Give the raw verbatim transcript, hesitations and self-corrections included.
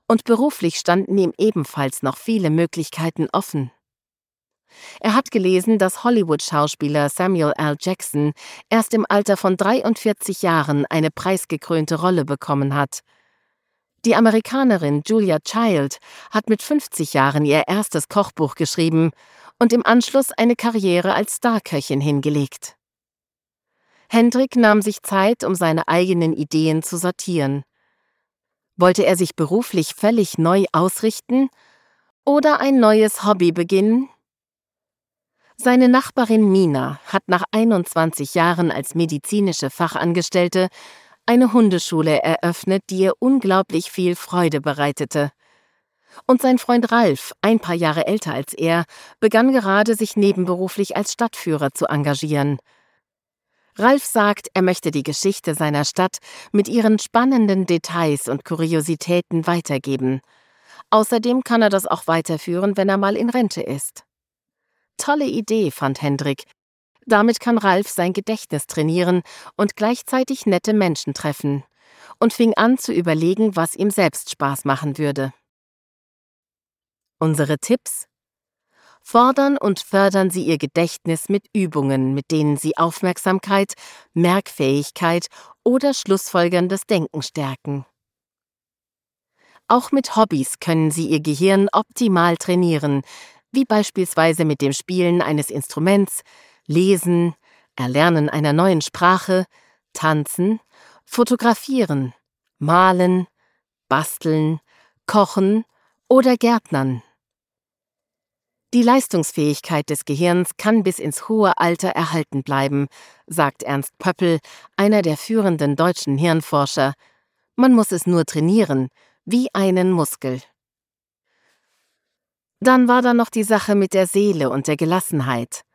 Und beruflich standen ihm ebenfalls noch viele Möglichkeiten offen. Er hat gelesen, dass Hollywood-Schauspieler Samuel L. Jackson erst im Alter von dreiundvierzig Jahren eine preisgekrönte Rolle bekommen hat. Die Amerikanerin Julia Child hat mit fünfzig Jahren ihr erstes Kochbuch geschrieben und im Anschluss eine Karriere als Starköchin hingelegt. Hendrik nahm sich Zeit, um seine eigenen Ideen zu sortieren. Wollte er sich beruflich völlig neu ausrichten oder ein neues Hobby beginnen? Seine Nachbarin Mina hat nach einundzwanzig Jahren als medizinische Fachangestellte eine Hundeschule eröffnet, die ihr unglaublich viel Freude bereitete. Und sein Freund Ralf, ein paar Jahre älter als er, begann gerade, sich nebenberuflich als Stadtführer zu engagieren. Ralf sagt, er möchte die Geschichte seiner Stadt mit ihren spannenden Details und Kuriositäten weitergeben. Außerdem kann er das auch weiterführen, wenn er mal in Rente ist. Tolle Idee, fand Hendrik. Damit kann Ralf sein Gedächtnis trainieren und gleichzeitig nette Menschen treffen und fing an zu überlegen, was ihm selbst Spaß machen würde. Unsere Tipps: Fordern und fördern Sie Ihr Gedächtnis mit Übungen, mit denen Sie Aufmerksamkeit, Merkfähigkeit oder schlussfolgerndes Denken stärken. Auch mit Hobbys können Sie Ihr Gehirn optimal trainieren, wie beispielsweise mit dem Spielen eines Instruments, Lesen, Erlernen einer neuen Sprache, Tanzen, Fotografieren, Malen, Basteln, Kochen oder Gärtnern. Die Leistungsfähigkeit des Gehirns kann bis ins hohe Alter erhalten bleiben, sagt Ernst Pöppel, einer der führenden deutschen Hirnforscher. Man muss es nur trainieren, wie einen Muskel. Dann war da noch die Sache mit der Seele und der Gelassenheit.